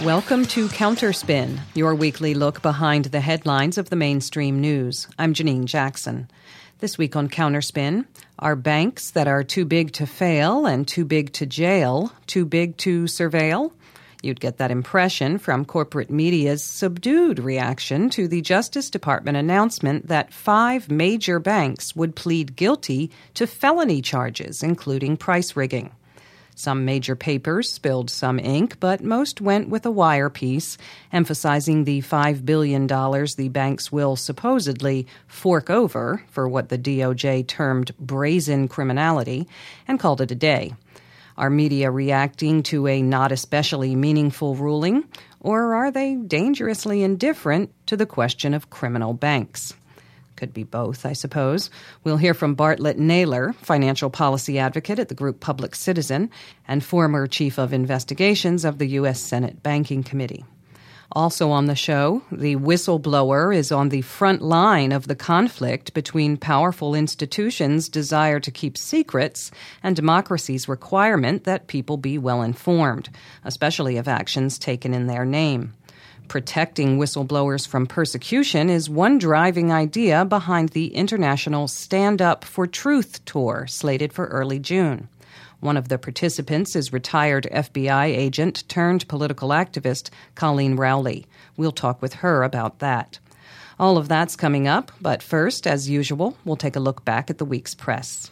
Welcome to Counterspin, your weekly look behind the headlines of the mainstream news. I'm Janine Jackson. This week on Counterspin, are banks that are too big to fail and too big to jail too big to surveil? You'd get that impression from corporate media's subdued reaction to the Justice Department announcement that 5 major banks would plead guilty to felony charges, including price rigging. Some major papers spilled some ink, but most went with a wire piece, emphasizing the $5 billion the banks will supposedly fork over for what the DOJ termed brazen criminality, and called it a day. Are media reacting to a not especially meaningful ruling, or are they dangerously indifferent to the question of criminal banks? Could be both, I suppose. We'll hear from Bartlett Naylor, financial policy advocate at the group Public Citizen and former chief of investigations of the U.S. Senate Banking Committee. Also on the show, the whistleblower is on the front line of the conflict between powerful institutions' desire to keep secrets and democracy's requirement that people be well informed, especially of actions taken in their name. Protecting whistleblowers from persecution is one driving idea behind the international Stand Up for Truth tour slated for early June. One of the participants is retired FBI agent turned political activist Colleen Rowley. We'll talk with her about that. All of that's coming up, but first, as usual, we'll take a look back at the week's press.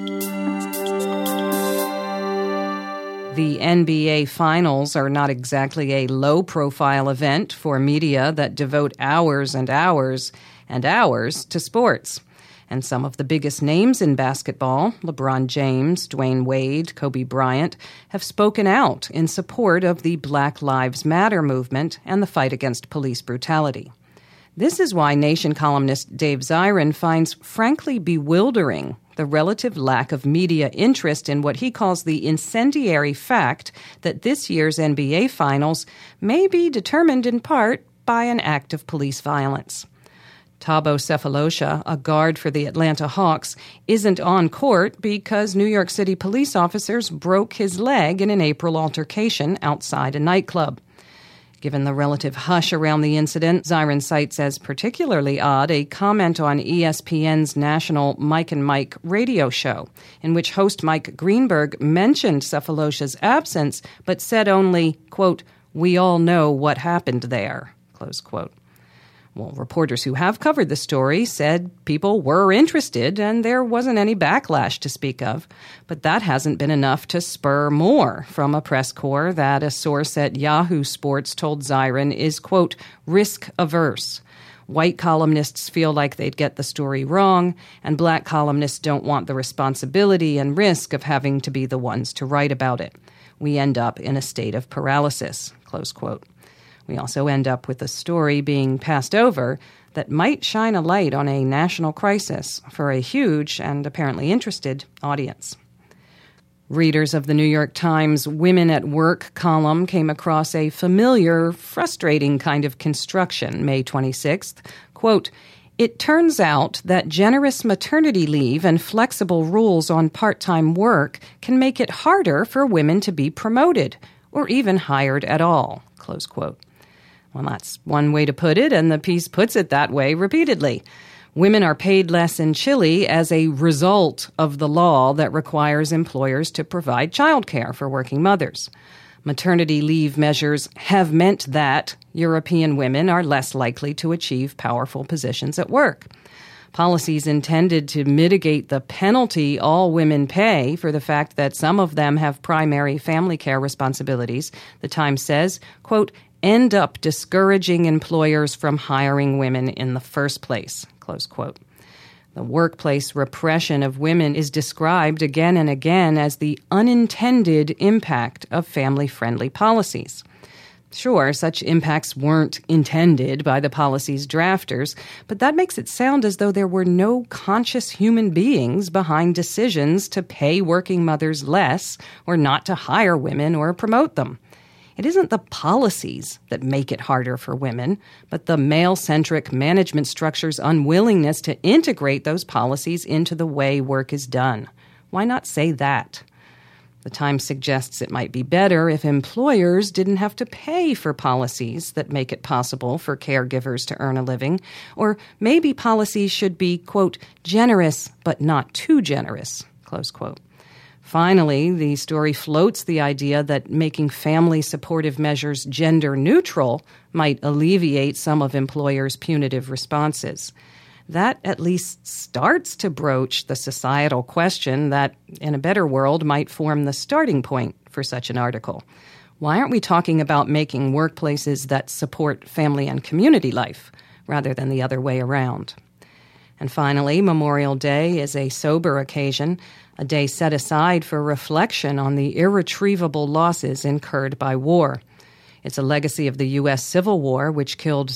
The NBA Finals are not exactly a low-profile event for media that devote hours and hours and hours to sports. And some of the biggest names in basketball, LeBron James, Dwayne Wade, Kobe Bryant, have spoken out in support of the Black Lives Matter movement and the fight against police brutality. This is why Nation columnist Dave Zirin finds frankly bewildering the relative lack of media interest in what he calls the incendiary fact that this year's NBA Finals may be determined in part by an act of police violence. Thabo Sefolosha, a guard for the Atlanta Hawks, isn't on court because New York City police officers broke his leg in an April altercation outside a nightclub. Given the relative hush around the incident, Zirin cites as particularly odd a comment on ESPN's national Mike and Mike radio show, in which host Mike Greenberg mentioned Sefolosha's absence, but said only, quote, "We all know what happened there," close quote. Well, reporters who have covered the story said people were interested and there wasn't any backlash to speak of. But that hasn't been enough to spur more from a press corps that a source at Yahoo Sports told Zirin is, quote, risk-averse. White columnists feel like they'd get the story wrong, and black columnists don't want the responsibility and risk of having to be the ones to write about it. We end up in a state of paralysis, close quote. We also end up with a story being passed over that might shine a light on a national crisis for a huge and apparently interested audience. Readers of the New York Times Women at Work column came across a familiar, frustrating kind of construction May 26th. Quote, "It turns out that generous maternity leave and flexible rules on part-time work can make it harder for women to be promoted or even hired at all," close quote. Well, that's one way to put it, and the piece puts it that way repeatedly. Women are paid less in Chile as a result of the law that requires employers to provide childcare for working mothers. Maternity leave measures have meant that European women are less likely to achieve powerful positions at work. Policies intended to mitigate the penalty all women pay for the fact that some of them have primary family care responsibilities, the Times says, quote, end up discouraging employers from hiring women in the first place, close quote. The workplace repression of women is described again and again as the unintended impact of family-friendly policies. Sure, such impacts weren't intended by the policy's drafters, but that makes it sound as though there were no conscious human beings behind decisions to pay working mothers less or not to hire women or promote them. It isn't the policies that make it harder for women, but the male-centric management structure's unwillingness to integrate those policies into the way work is done. Why not say that? The Times suggests it might be better if employers didn't have to pay for policies that make it possible for caregivers to earn a living, or maybe policies should be, quote, generous but not too generous, close quote. Finally, the story floats the idea that making family supportive measures gender neutral might alleviate some of employers' punitive responses. That at least starts to broach the societal question that, in a better world, might form the starting point for such an article. Why aren't we talking about making workplaces that support family and community life rather than the other way around? And finally, Memorial Day is a sober occasion, a day set aside for reflection on the irretrievable losses incurred by war. It's a legacy of the U.S. Civil War, which killed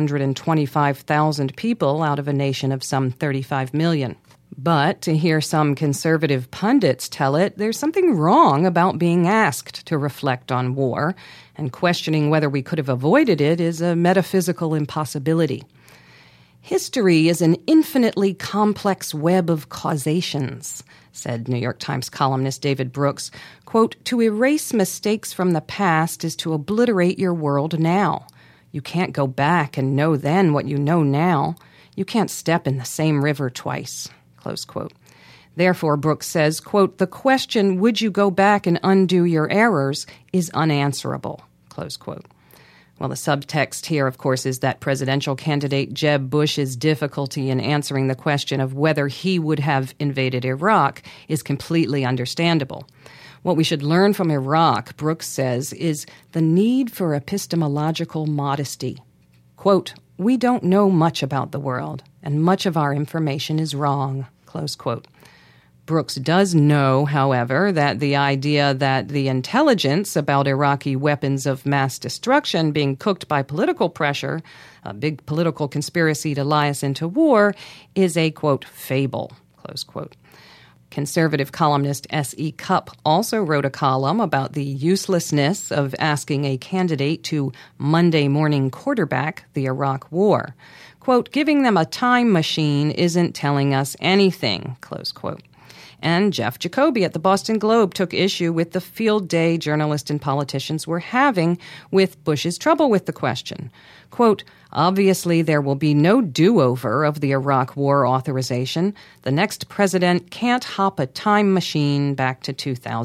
625,000 people out of a nation of some 35 million. But to hear some conservative pundits tell it, there's something wrong about being asked to reflect on war, and questioning whether we could have avoided it is a metaphysical impossibility. History is an infinitely complex web of causations, said New York Times columnist David Brooks. Quote, to erase mistakes from the past is to obliterate your world now. You can't go back and know then what you know now. You can't step in the same river twice, close quote. Therefore, Brooks says, quote, the question, would you go back and undo your errors, is unanswerable, close quote. Well, the subtext here, of course, is that presidential candidate Jeb Bush's difficulty in answering the question of whether he would have invaded Iraq is completely understandable. What we should learn from Iraq, Brooks says, is the need for epistemological modesty. Quote, we don't know much about the world, and much of our information is wrong, close quote. Brooks does know, however, that the idea that the intelligence about Iraqi weapons of mass destruction being cooked by political pressure, a big political conspiracy to lie us into war, is a, quote, fable, close quote. Conservative columnist S.E. Cupp also wrote a column about the uselessness of asking a candidate to Monday morning quarterback the Iraq War. Quote, giving them a time machine isn't telling us anything, close quote. And Jeff Jacoby at the Boston Globe took issue with the field day journalists and politicians were having with Bush's trouble with the question. Quote, obviously there will be no do-over of the Iraq War authorization. The next president can't hop a time machine back to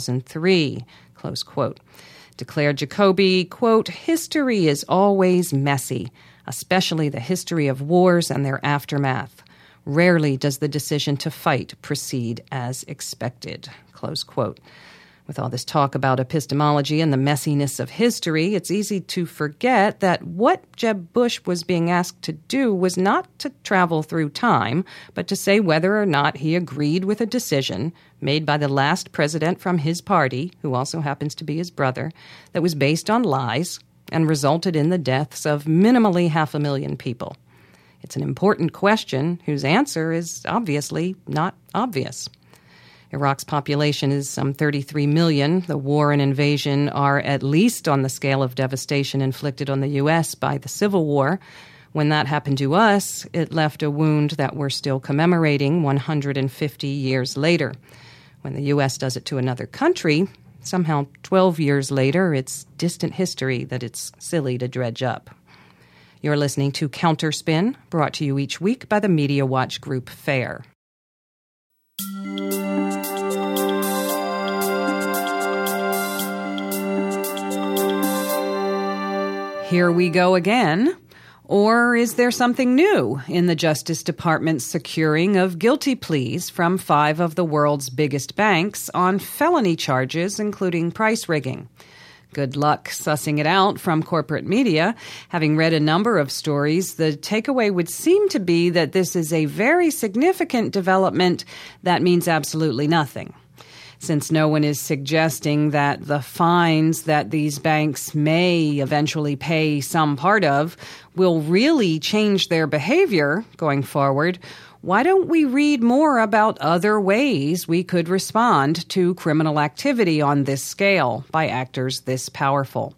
2003, close quote. Declared Jacoby, quote, history is always messy, especially the history of wars and their aftermath. Rarely does the decision to fight proceed as expected, close quote. With all this talk about epistemology and the messiness of history, it's easy to forget that what Jeb Bush was being asked to do was not to travel through time, but to say whether or not he agreed with a decision made by the last president from his party, who also happens to be his brother, that was based on lies and resulted in the deaths of minimally 500,000 people. It's an important question whose answer is obviously not obvious. Iraq's population is some 33 million. The war and invasion are at least on the scale of devastation inflicted on the U.S. by the Civil War. When that happened to us, it left a wound that we're still commemorating 150 years later. When the U.S. does it to another country, somehow 12 years later, it's distant history that it's silly to dredge up. You're listening to Counterspin, brought to you each week by the Media Watch Group FAIR. Here we go again. Or is there something new in the Justice Department's securing of guilty pleas from 5 of the world's biggest banks on felony charges, including price rigging? Good luck sussing it out from corporate media. Having read a number of stories, the takeaway would seem to be that this is a very significant development that means absolutely nothing. Since no one is suggesting that the fines that these banks may eventually pay some part of will really change their behavior going forward, why don't we read more about other ways we could respond to criminal activity on this scale by actors this powerful?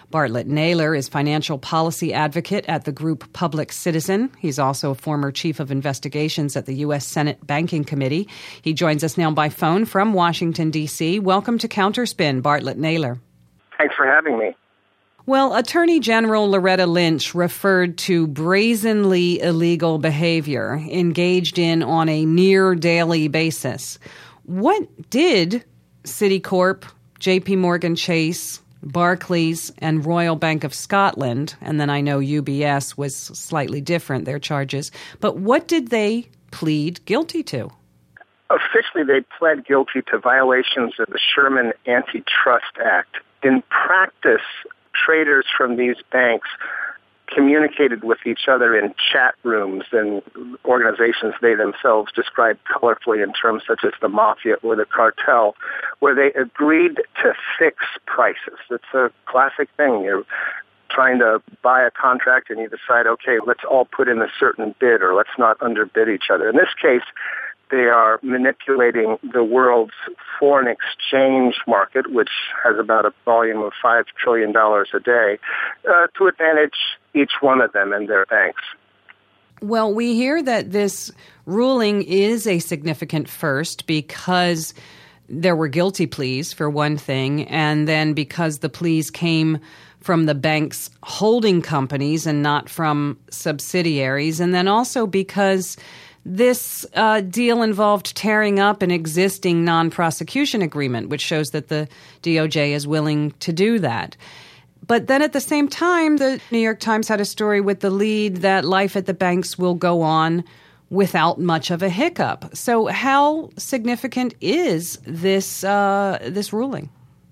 Bartlett Naylor is financial policy advocate at the group Public Citizen. He's also a former chief of investigations at the U.S. Senate Banking Committee. He joins us now by phone from Washington, D.C. Welcome to Counterspin, Bartlett Naylor. Thanks for having me. Well, Attorney General Loretta Lynch referred to brazenly illegal behavior engaged in on a near daily basis. What did Citicorp, JP Morgan Chase, Barclays, and Royal Bank of Scotland, and then I know UBS was slightly different, their charges, but what did they plead guilty to? Officially, they pled guilty to violations of the Sherman Antitrust Act. In practice, traders from these banks communicated with each other in chat rooms and organizations they themselves described colorfully in terms such as the mafia or the cartel, where they agreed to fix prices. It's a classic thing. You're trying to buy a contract and you decide, okay, let's all put in a certain bid or let's not underbid each other. In this case, they are manipulating the world's foreign exchange market, which has about a volume of $5 trillion a day, to advantage each one of them and their banks. Well, we hear that this ruling is a significant first because there were guilty pleas, for one thing, and then because the pleas came from the bank's holding companies and not from subsidiaries, and then also because this deal involved tearing up an existing non-prosecution agreement, which shows that the DOJ is willing to do that. But then at the same time, the New York Times had a story with the lead that life at the banks will go on without much of a hiccup. So how significant is this ruling?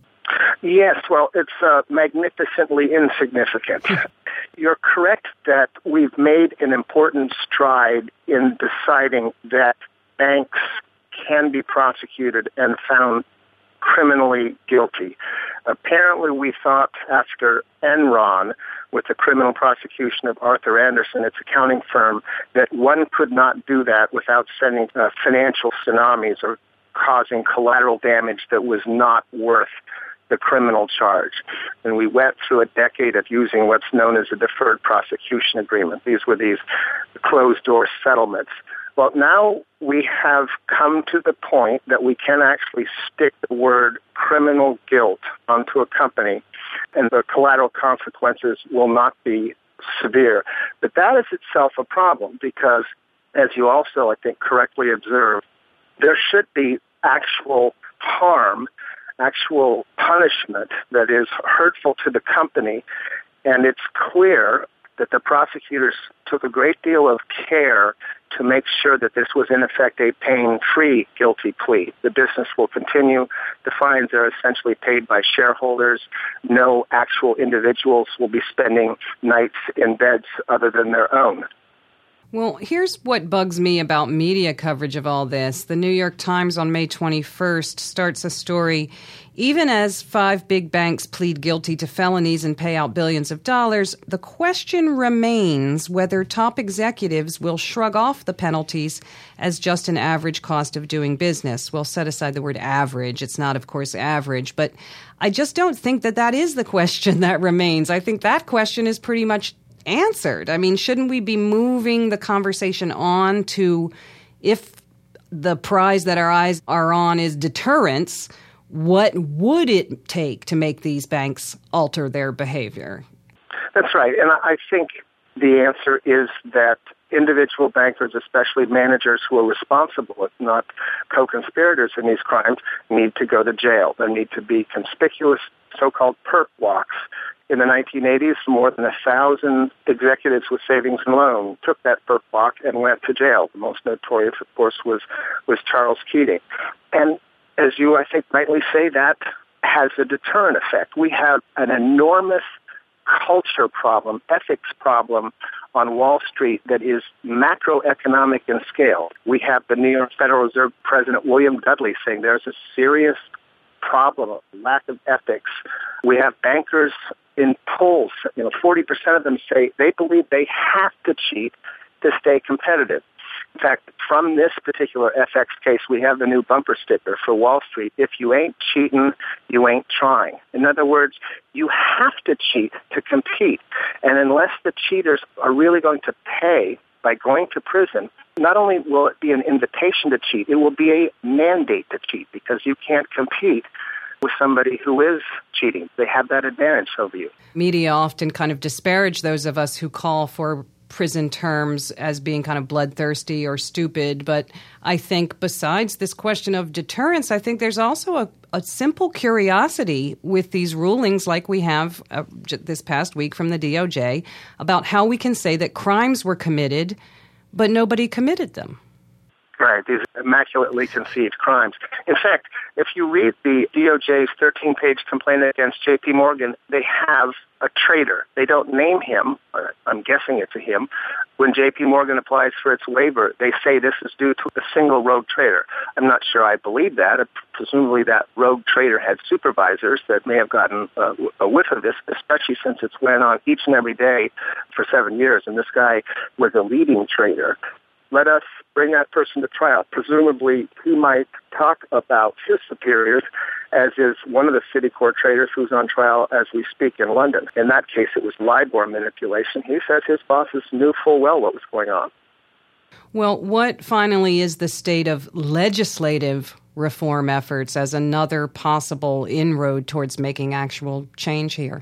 Yes, well, it's magnificently insignificant. You're correct that we've made an important stride in deciding that banks can be prosecuted and found criminally guilty. Apparently, we thought after Enron, with the criminal prosecution of Arthur Andersen, its accounting firm, that one could not do that without sending financial tsunamis or causing collateral damage that was not worth the criminal charge. And we went through a decade of using what's known as a deferred prosecution agreement. These were these closed-door settlements. Well, now we have come to the point that we can actually stick the word criminal guilt onto a company, and the collateral consequences will not be severe. But that is itself a problem because, as you also, I think, correctly observed, there should be actual harm, actual punishment that is hurtful to the company, and it's clear that the prosecutors took a great deal of care to make sure that this was in effect a pain-free guilty plea. The business will continue. The fines are essentially paid by shareholders. No actual individuals will be spending nights in beds other than their own. Well, here's what bugs me about media coverage of all this. The New York Times on May 21st starts a story. Even as 5 big banks plead guilty to felonies and pay out billions of dollars, the question remains whether top executives will shrug off the penalties as just an average cost of doing business. We'll set aside the word average. It's not, of course, average. But I just don't think that is the question that remains. I think that question is pretty much answered. I mean, shouldn't we be moving the conversation on to, if the prize that our eyes are on is deterrence, what would it take to make these banks alter their behavior? That's right. And I think the answer is that individual bankers, especially managers who are responsible, if not co-conspirators in these crimes, need to go to jail. There need to be conspicuous so-called perp walks. In the 1980s, more than 1,000 executives with savings and loan took that perp walk and went to jail. The most notorious, of course, was Charles Keating. And as you, I think, rightly say, that has a deterrent effect. We have an enormous culture problem, ethics problem on Wall Street that is macroeconomic in scale. We have the New York Federal Reserve President William Dudley saying there's a serious problem of lack of ethics. We have bankers in polls, 40% of them say they believe they have to cheat to stay competitive. In fact, from this particular FX case, we have the new bumper sticker for Wall Street. If you ain't cheating, you ain't trying. In other words, you have to cheat to compete. And unless the cheaters are really going to pay by going to prison, not only will it be an invitation to cheat, it will be a mandate to cheat because you can't compete with somebody who is cheating. They have that advantage over you. Media often kind of disparage those of us who call for prison terms as being kind of bloodthirsty or stupid. But I think besides this question of deterrence, I think there's also a simple curiosity with these rulings like we have this past week from the DOJ about how we can say that crimes were committed, but nobody committed them. Right, these immaculately conceived crimes. In fact, if you read the DOJ's 13-page complaint against J.P. Morgan, they have a traitor. They don't name him, or I'm guessing it's a him. When J.P. Morgan applies for its waiver, they say this is due to a single rogue trader. I'm not sure I believe that. Presumably that rogue trader had supervisors that may have gotten a whiff of this, especially since it's went on each and every day for 7 years, and this guy was a leading trader. Let us bring that person to trial. Presumably, he might talk about his superiors, as is one of the city court traders who's on trial as we speak in London. In that case, it was LIBOR manipulation. He says his bosses knew full well what was going on. Well, what finally is the state of legislative reform efforts as another possible inroad towards making actual change here?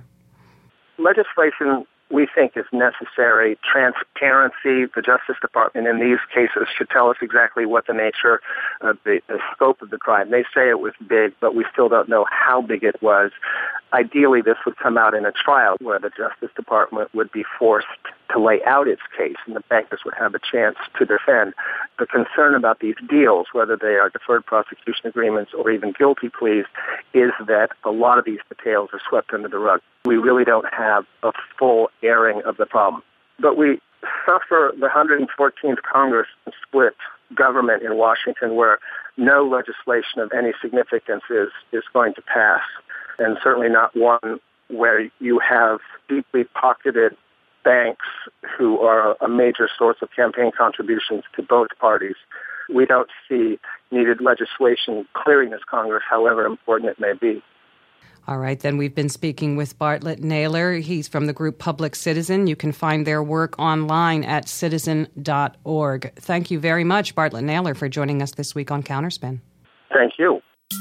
Legislation, we think, is necessary. Transparency, the Justice Department in these cases should tell us exactly what the nature of the scope of the crime. They say it was big, but we still don't know how big it was. Ideally, this would come out in a trial where the Justice Department would be forced to lay out its case and the bankers would have a chance to defend. The concern about these deals, whether they are deferred prosecution agreements or even guilty pleas, is that a lot of these details are swept under the rug. We really don't have a full airing of the problem. But we suffer the 114th Congress split government in Washington where no legislation of any significance is going to pass, and certainly not one where you have deeply pocketed banks who are a major source of campaign contributions to both parties. We don't see needed legislation clearing this Congress, however important it may be. All right, then we've been speaking with Bartlett Naylor. He's from the group Public Citizen. You can find their work online at citizen.org. Thank you very much, Bartlett Naylor, for joining us this week on Counterspin. Thank you.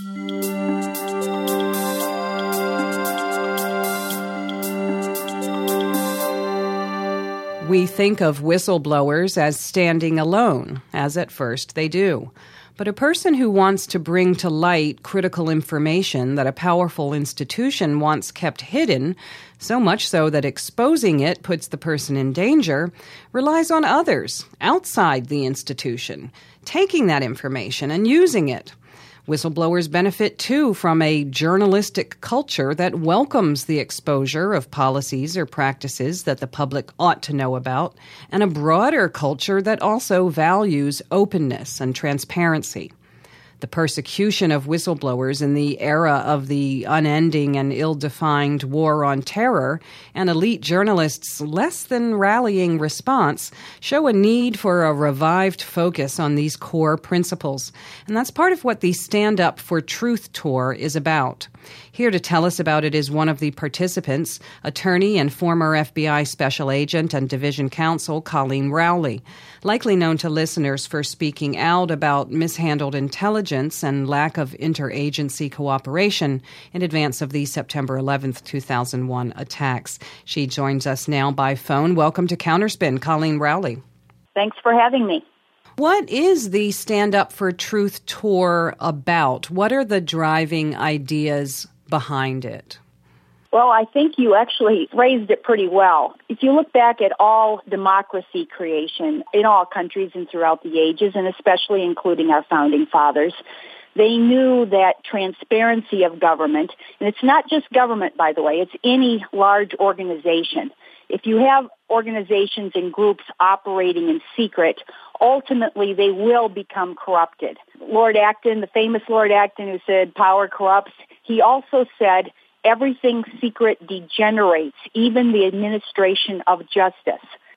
We think of whistleblowers as standing alone, as at first they do. But a person who wants to bring to light critical information that a powerful institution once kept hidden, so much so that exposing it puts the person in danger, relies on others outside the institution, taking that information and using it. Whistleblowers benefit, too, from a journalistic culture that welcomes the exposure of policies or practices that the public ought to know about, and a broader culture that also values openness and transparency. The persecution of whistleblowers in the era of the unending and ill-defined war on terror and elite journalists' less than rallying response show a need for a revived focus on these core principles. And that's part of what the Stand Up for Truth Tour is about. Here to tell us about it is one of the participants, attorney and former FBI special agent and division counsel Colleen Rowley, likely known to listeners for speaking out about mishandled intelligence and lack of interagency cooperation in advance of the September 11th, 2001 attacks. She joins us now by phone. Welcome to Counterspin, Colleen Rowley. Thanks for having me. What is the Stand Up for Truth Tour about? What are the driving ideas behind it? Well, I think you actually phrased it pretty well. If you look back at all democracy creation in all countries and throughout the ages, and especially including our founding fathers, they knew that transparency of government, and it's not just government, by the way, it's any large organization. If you have organizations and groups operating in secret, ultimately they will become corrupted. Lord Acton, the famous Lord Acton who said power corrupts, he also said everything secret degenerates, even the administration of justice.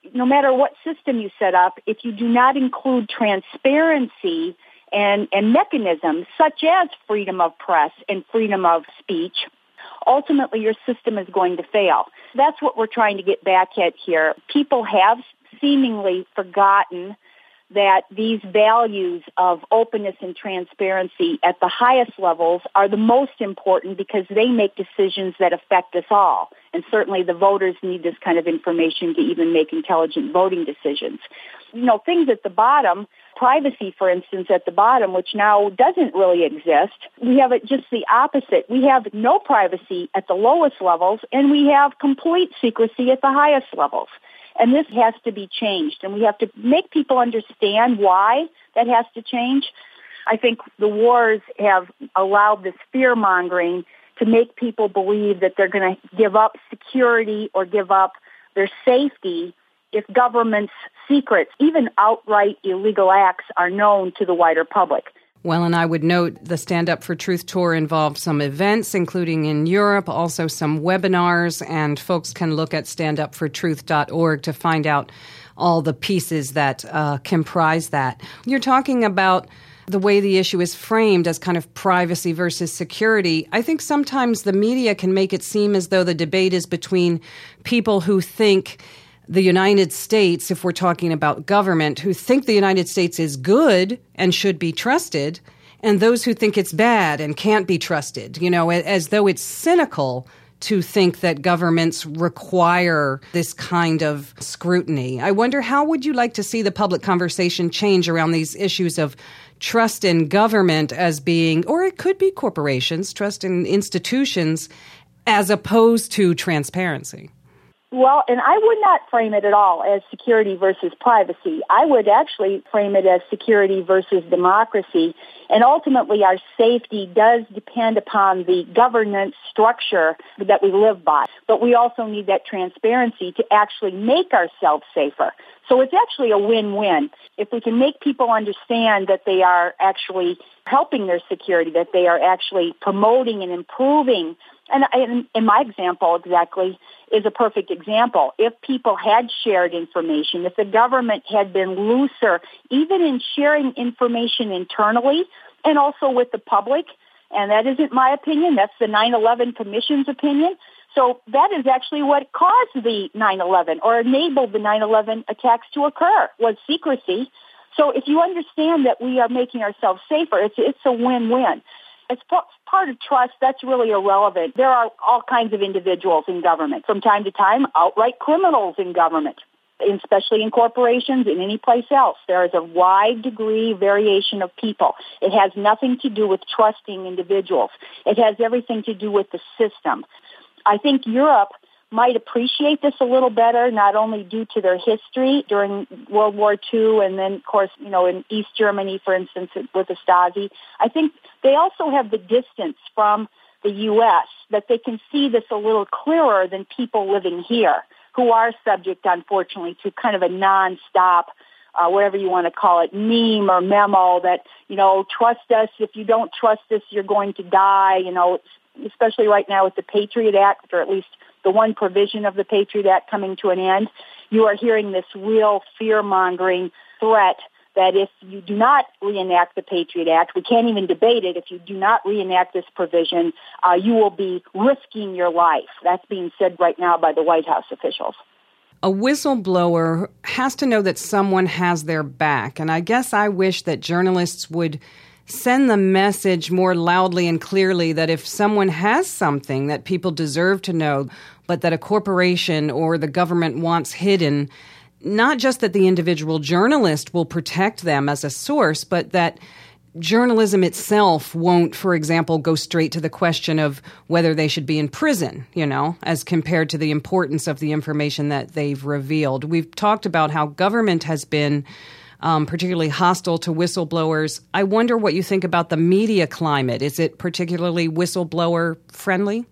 no matter what system you set up, if you do not include transparency and mechanisms such as freedom of press and freedom of speech, ultimately your system is going to fail. That's what we're trying to get back at here. People have seemingly forgotten that these values of openness and transparency at the highest levels are the most important because they make decisions that affect us all. And certainly the voters need this kind of information to even make intelligent voting decisions. Things at the bottom, privacy, for instance, at the bottom, which now doesn't really exist, we have it just the opposite. We have no privacy at the lowest levels, and we have complete secrecy at the highest levels. And this has to be changed, and we have to make people understand why that has to change. I think the wars have allowed this fear-mongering to make people believe that they're going to give up security or give up their safety if government's secrets, even outright illegal acts, are known to the wider public. Well, and I would note the Stand Up for Truth tour involved some events, including in Europe, also some webinars, and folks can look at standupfortruth.org to find out all the pieces that comprise that. You're talking about the way the issue is framed as kind of privacy versus security. I think sometimes the media can make it seem as though the debate is between people who think the United States, if we're talking about government, who think the United States is good and should be trusted, and those who think it's bad and can't be trusted, as though it's cynical to think that governments require this kind of scrutiny. I wonder, how would you like to see the public conversation change around these issues of trust in government as being, or it could be corporations, trust in institutions, as opposed to transparency? Well, and I would not frame it at all as security versus privacy. I would actually frame it as security versus democracy. And ultimately, our safety does depend upon the governance structure that we live by. But we also need that transparency to actually make ourselves safer. So it's actually a win-win. If we can make people understand that they are actually helping their security, that they are actually promoting and improving. And in my example exactly is a perfect example. If people had shared information, if the government had been looser, even in sharing information internally and also with the public, and that isn't my opinion, that's the 9/11 Commission's opinion. So that is actually what caused the 9/11 or enabled the 9/11 attacks to occur, was secrecy. So if you understand that we are making ourselves safer, it's a win-win. As part of trust, that's really irrelevant. There are all kinds of individuals in government. From time to time, outright criminals in government, especially in corporations and any place else. There is a wide degree variation of people. It has nothing to do with trusting individuals. It has everything to do with the system. I think Europe might appreciate this a little better, not only due to their history during World War II and then, of course, in East Germany, for instance, with the Stasi. I think they also have the distance from the U.S. that they can see this a little clearer than people living here who are subject, unfortunately, to kind of a nonstop, whatever you want to call it, meme or memo that, trust us. If you don't trust us, you're going to die, especially right now with the Patriot Act, or at least the one provision of the Patriot Act coming to an end. You are hearing this real fear-mongering threat that if you do not reenact the Patriot Act, we can't even debate it, if you do not reenact this provision, you will be risking your life. That's being said right now by the White House officials. A whistleblower has to know that someone has their back, and I guess I wish that journalists would send the message more loudly and clearly that if someone has something that people deserve to know, but that a corporation or the government wants hidden, not just that the individual journalist will protect them as a source, but that journalism itself won't, for example, go straight to the question of whether they should be in prison, as compared to the importance of the information that they've revealed. We've talked about how government has been particularly hostile to whistleblowers. I wonder what you think about the media climate. Is it particularly whistleblower friendly?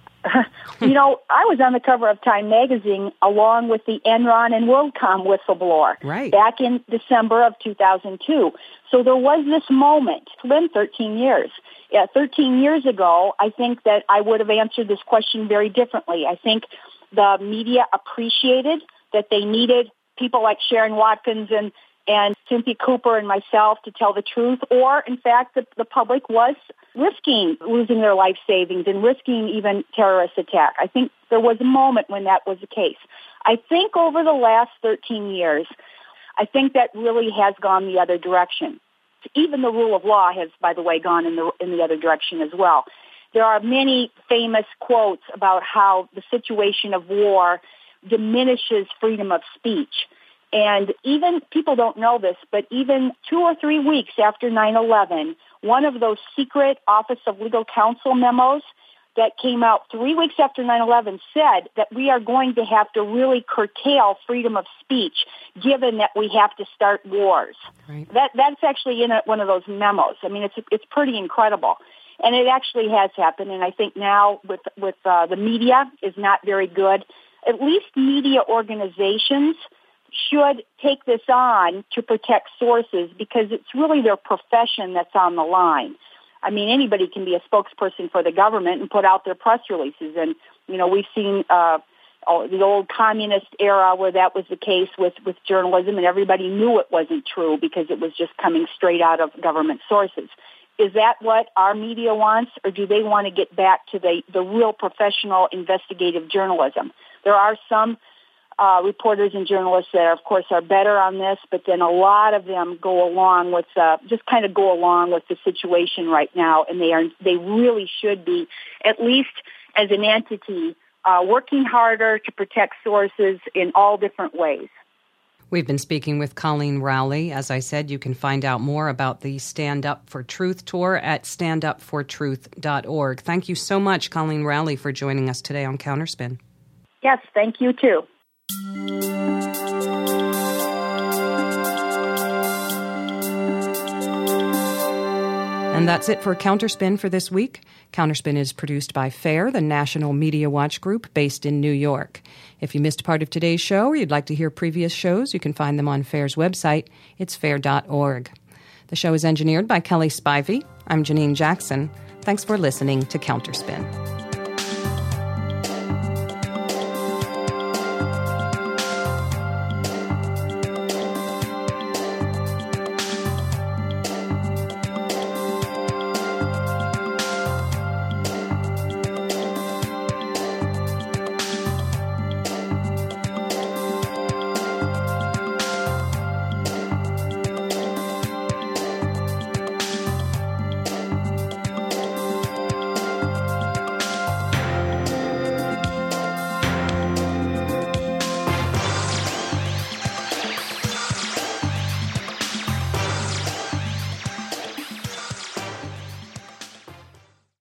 I was on the cover of Time magazine along with the Enron and WorldCom whistleblower back in December of 2002. So there was this moment. It's been 13 years. 13 years ago, I think that I would have answered this question very differently. I think the media appreciated that they needed people like Sharon Watkins and Cynthia Cooper and myself to tell the truth, or in fact the public was risking losing their life savings and risking even terrorist attack. I think there was a moment when that was the case. I think over the last 13 years, I think that really has gone the other direction. Even the rule of law has, by the way, gone in the other direction as well. There are many famous quotes about how the situation of war diminishes freedom of speech. And even, people don't know this, but even 2 or 3 weeks after 9/11, one of those secret Office of Legal Counsel memos that came out 3 weeks after 9/11 said that we are going to have to really curtail freedom of speech given that we have to start wars. Right. That's actually in one of those memos. I mean, it's pretty incredible. And it actually has happened, and I think now with the media is not very good. At least media organizations should take this on to protect sources because it's really their profession that's on the line. I mean, anybody can be a spokesperson for the government and put out their press releases. And, you know, we've seen the old communist era where that was the case with journalism, and everybody knew it wasn't true because it was just coming straight out of government sources. Is that what our media wants, or do they want to get back to the real professional investigative journalism? There are some reporters and journalists that, of course, are better on this, but then a lot of them go along with the situation right now, and they really should be, at least as an entity, working harder to protect sources in all different ways. We've been speaking with Colleen Rowley. As I said, you can find out more about the Stand Up for Truth tour at standupfortruth.org. Thank you so much, Colleen Rowley, for joining us today on Counterspin. Yes, thank you too. And that's it for Counterspin for this week. Counterspin is produced by FAIR, the National Media Watch Group based in New York. If you missed part of today's show or you'd like to hear previous shows, you can find them on FAIR's website. It's fair.org. The show is engineered by Kelly Spivey. I'm Janine Jackson. Thanks for listening to Counterspin.